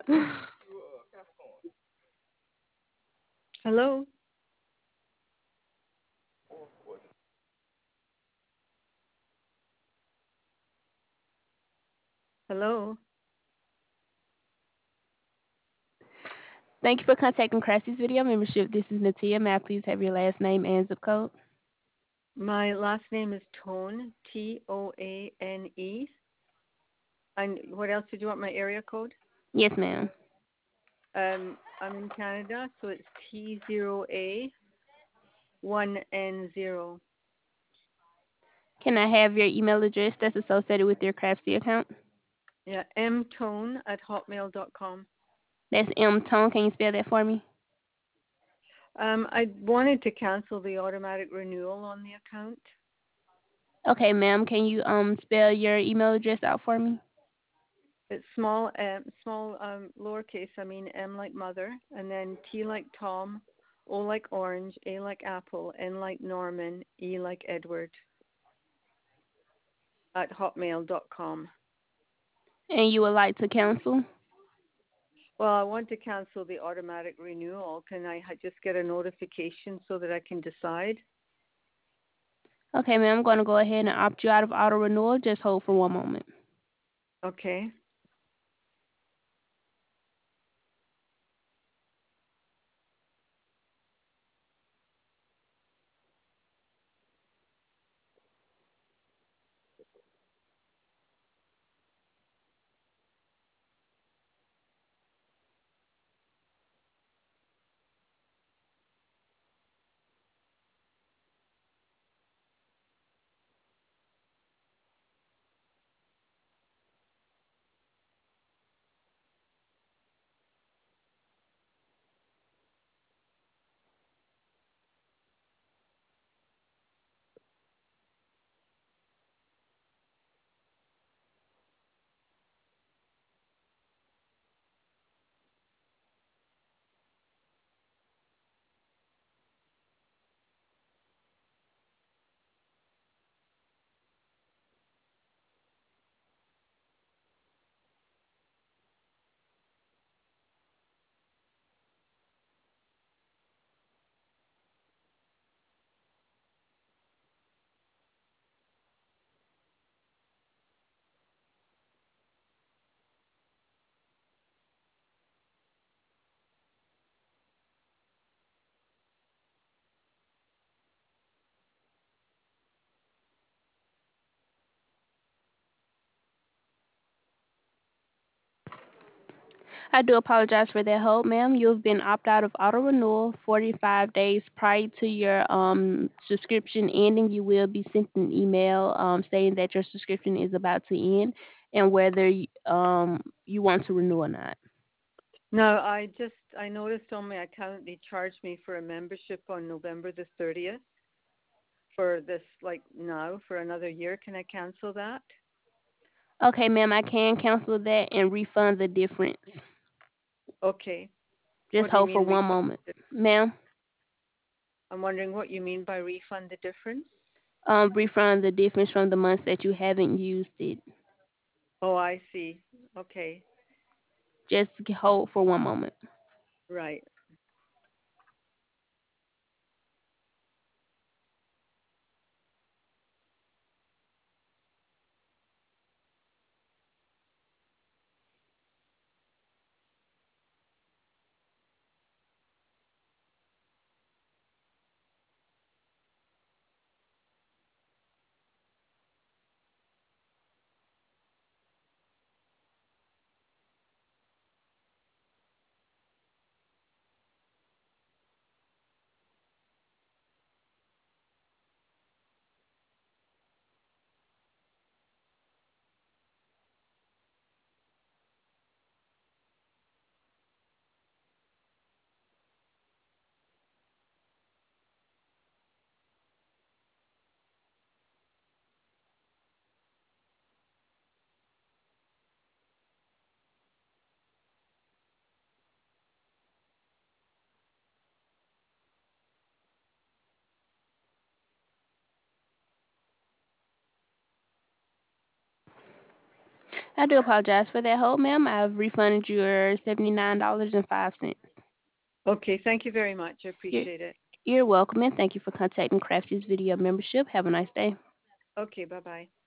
Hello? Hello? Thank you for contacting Crassie's Video Membership. This is Natia. May I please have your last name and zip code? My last name is Tone, Toane. And what else did you want? My area code? Yes, ma'am. I'm in Canada, so it's T0A1N0. Can I have your email address that's associated with your Craftsy account? Yeah, mtone@hotmail.com. That's M Tone. Can you spell that for me? I wanted to cancel the automatic renewal on the account. Okay, ma'am. Can you spell your email address out for me? It's small lowercase. I mean M like mother, and then T like Tom, O like orange, A like apple, N like Norman, E like Edward @hotmail.com. And you would like to cancel? Well, I want to cancel the automatic renewal. Can I just get a notification so that I can decide? Okay, ma'am. I'm going to go ahead and opt you out of auto renewal. Just hold for one moment. Okay. I do apologize for that hold, ma'am. You have been opted out of auto renewal 45 days prior to your subscription ending. You will be sent an email saying that your subscription is about to end and whether you want to renew or not. No, I noticed on my account they charged me for a membership on November the 30th for this like now for another year. Can I cancel that? Okay, ma'am, I can cancel that and refund the difference. Okay. Just What do you hold for mean one refund? moment. Ma'am, I'm wondering what you mean by refund the difference. refund the difference from the months that you haven't used it. Oh, I see. Okay. Just hold for one moment. Right. I do apologize for that hold, ma'am. I've refunded your $79.05. Okay, thank you very much. I You're, appreciate it. you're welcome, and thank you for contacting Crafty's Video Membership. Have a nice day. Okay, bye-bye.